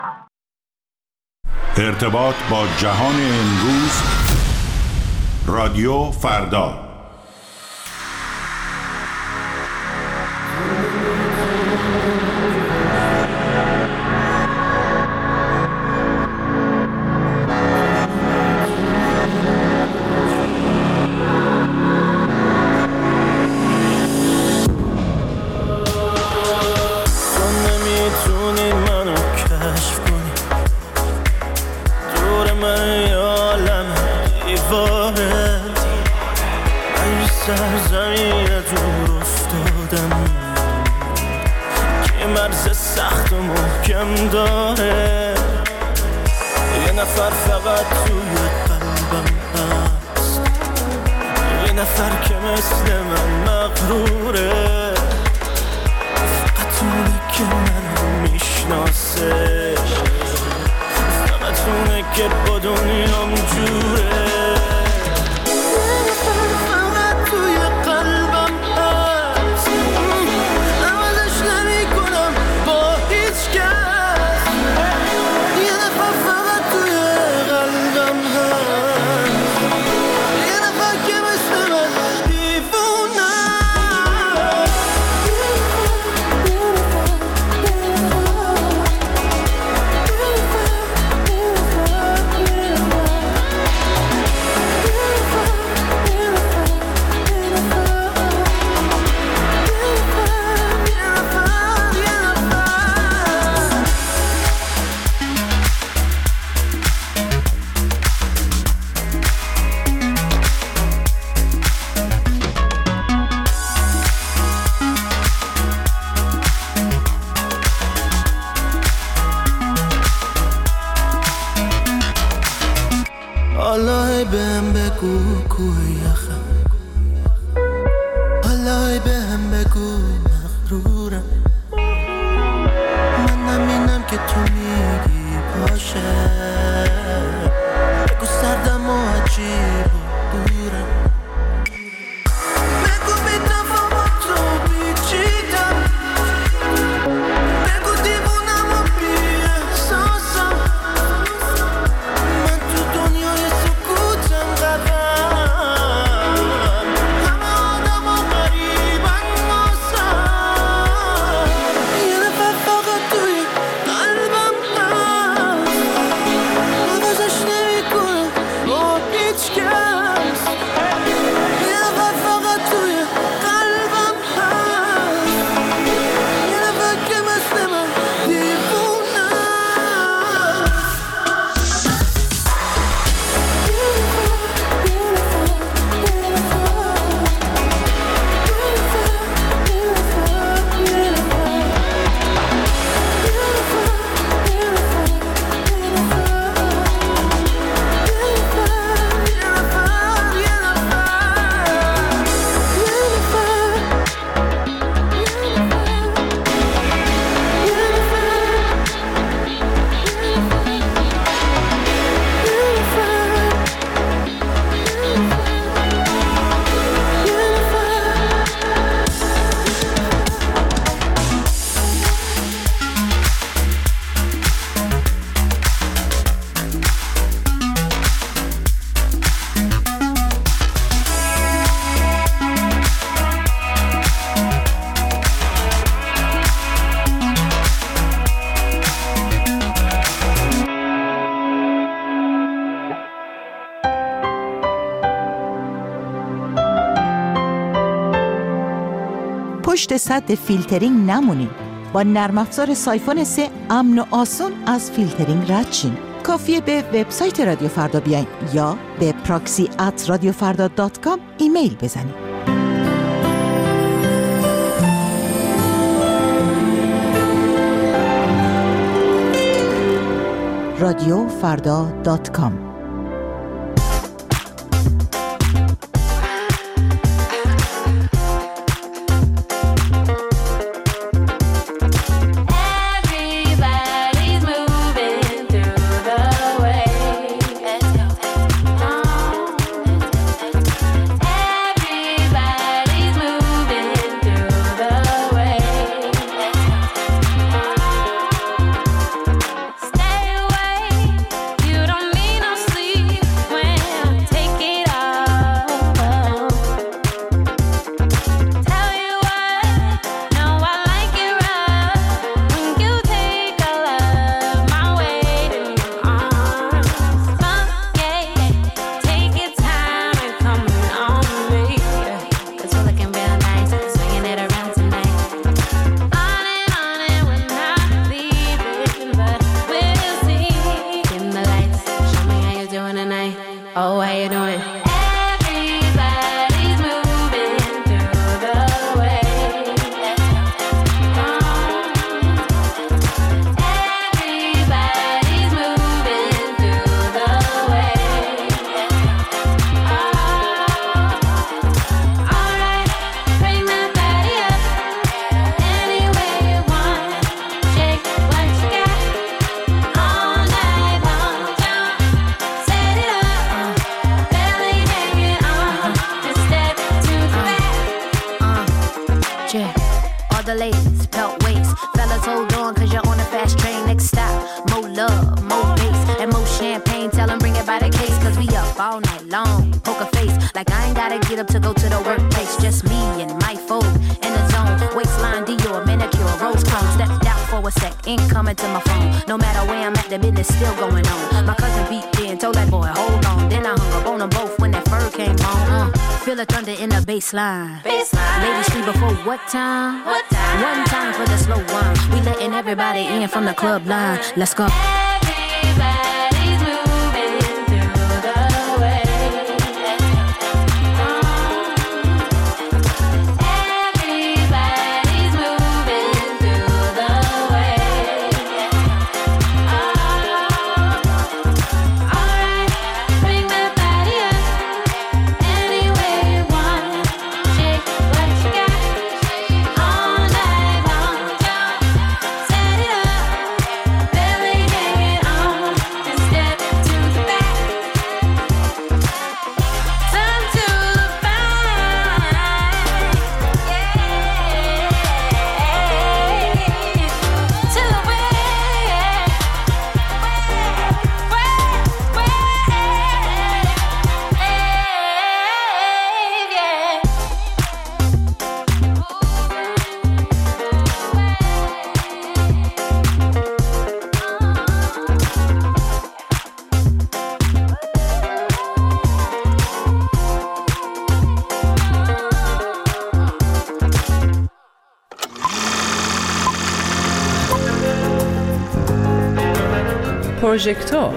ارتباط با جهان امروز، رادیو فردا. پشت سد فیلترینگ نمونین. با نرم افزار سایفون 3 امن و آسون از فیلترینگ رد شین. کافیه به وبسایت رادیو فردا بیاین یا به proxy@radiofarda.com ایمیل بزنین. radiofarda.com. Stay Like I ain't gotta get up to go to the workplace. Just me and my folk in the zone. Waistline, Dior, manicure, rose cone. Stepped out for a sec, ain't coming to my phone. No matter where I'm at, the business still going on. My cousin beat in, told that boy, hold on. Then I hung up on them both when that fur came home. Feel the thunder in the baseline. Ladies free before what time? One time for the slow one. We letting everybody in from the club line. Let's go. Everybody's moving through the way. Everybody's moving through the way. Alright, bring that body up. Any way you want. Shake what you got. All night long. Set it up. Belly hanging on. And step to the back. Turn to the back. To the way. پروژکتور.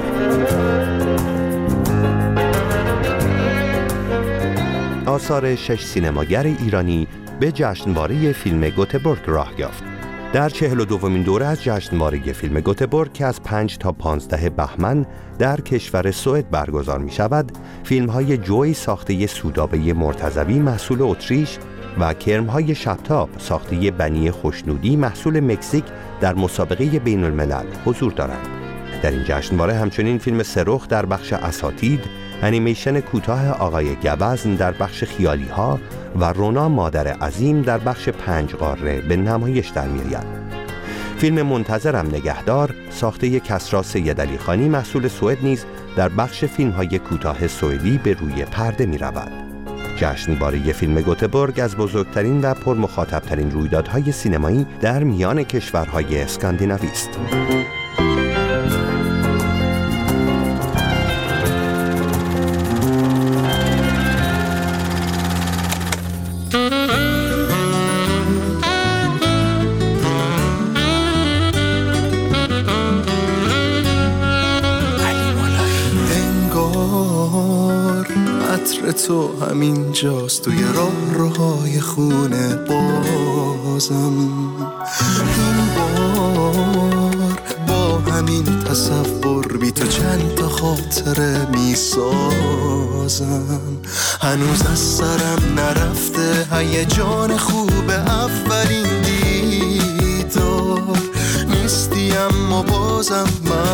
آثار 6 سینماگر ایرانی به جشنواره فیلم گوتهبورگ راه یافت. در 42مین دوره از جشنواره فیلم گوتهبورگ که از 5 تا 15 بهمن در کشور سوئد برگزار می شود، فیلم های جوی ساخته سودابه مرتضوی محصول اتریش و کرمهای شبتاب ساخته بنی خوشنودی محصول مکزیک در مسابقه بین الملل حضور دارند. در این جشنواره همچنین فیلم سرخ در بخش اساتید، انیمیشن کوتاه آقای گوزن در بخش خیالی ها و رونا مادر عظیم در بخش 5 قاره به نمایش در می‌آید. فیلم منتظرم نگهدار ساخته کسری سیدعلی خانی محصول سوئد نیز در بخش فیلم‌های کوتاه سوئدی به روی پرده می‌رود. جشنواره فیلم گوتهبورگ از بزرگترین و پرمخاطب‌ترین رویدادهای سینمایی در میان کشورهای اسکاندیناوی است. تو همین جاست توی راهروهای خونه بازم، این بار با همین تصور بی تو چند تا خاطره می سازم. هنوز از سرم نرفته هیجان خوب اولین دیدار، نیستی اما بازم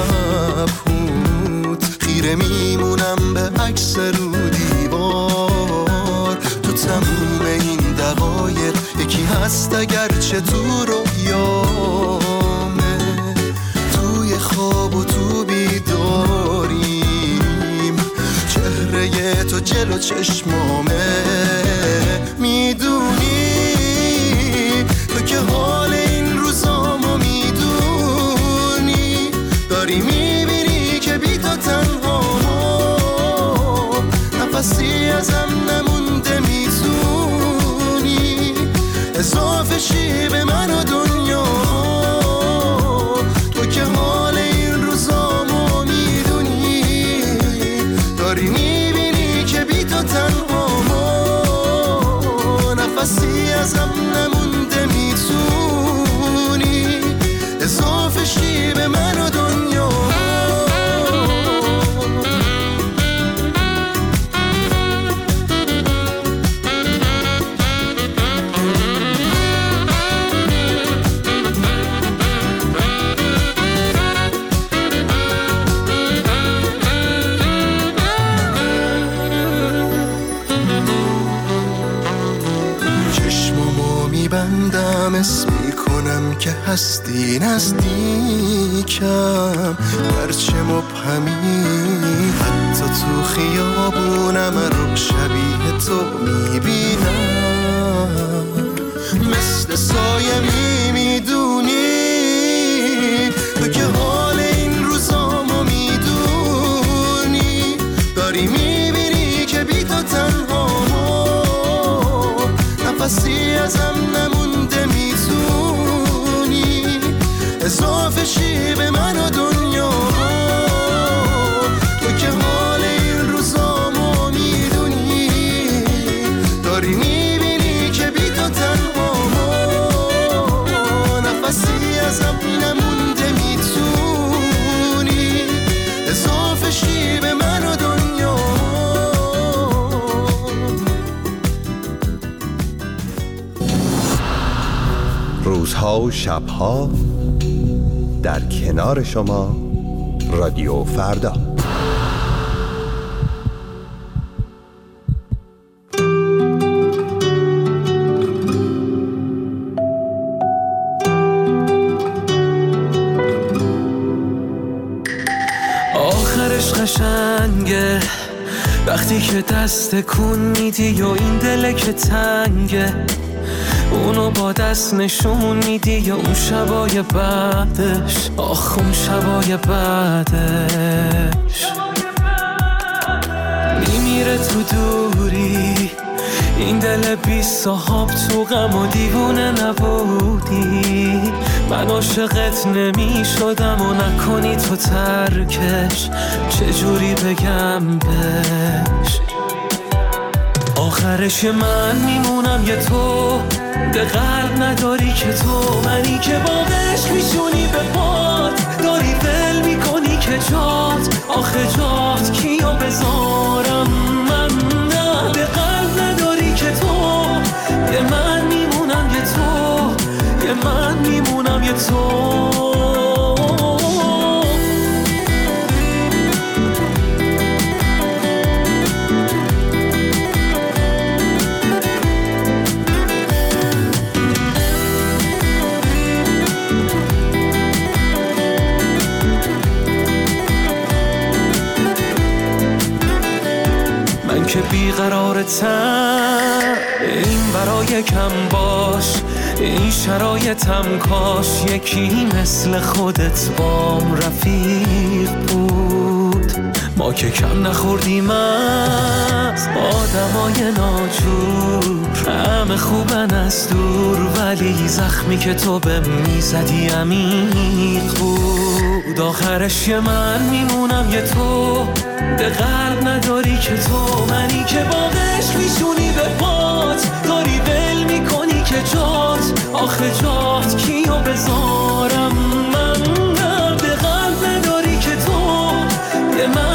مبهوت، خیره میمونم به عکس رو دیوار. تو تموم این دقایق یکی هست اگرچه تو رویامه، توی خواب و تو بیداریم، چهره تو جلو چشمامه. میدونی تو که حال این روزامو میدونی، داری میبینی که بی تو تنها نفسی ازم نمونده، میتونی اضافه شی به من و دنیا. تو که حال این روزامو میدونی، داری میبینی که بی تو تنها نفسی ازم نمونده، میتونی اضافه شی به من و دنیا. بندم اسم میکنم که هستی نزدیکم، هرچه مبهمی حتی تو خیابونم رو شبیه تو میبینم، مثل سایه میدونی تو که حال این روزامو میدونی، داری میبینی که بی تو تنهامو نفسی ازم نمونده، میتونی اضافه شی به من و دنیا، تو که حال این روزامو میدونی، داری میبینی که بی تو تنهامو نفسی ازم نمونده، میتونی اضافه شی به من و دنیا. روزها و شبها در کنار شما، رادیو فردا. آخرش قشنگه وقتی که دست کن میدی و این دل که تنگه، اونو با دست نشون میدی یا اون شبای بعدش، آخ اون شبای بعدش میمیره تو دوری، این دل بی صاحب تو غم و دیوونه نبودی، من عاشقت نمی شدم و نکنی تو ترکش، چجوری بگم بهش. آخرش من میمونم یه تو، به قلب نداری که تو، منی که با عشق میشونی به پات، داری ول میکنی که جات، آخه جات کیو بذارم من، نه به قلب نداری که تو، یه من میمونم یه تو، یه من میمونم یه تو. که بیقرارتم این برای کم باش، این شرایطم کاش یکی مثل خودت بام رفیق بود، ما که کم نخوردیم از آدمای ناجور، همه خوبن از دور ولی زخمی که تو به میزدی عمیق بود. آخرش یه من میمونم یه تو، به قلب نداری که تو، منی که با عشق میشونی به پات، داری ول میکنی که جات، آخه جات کیو بذارم من، به قلب نداری که تو، یه من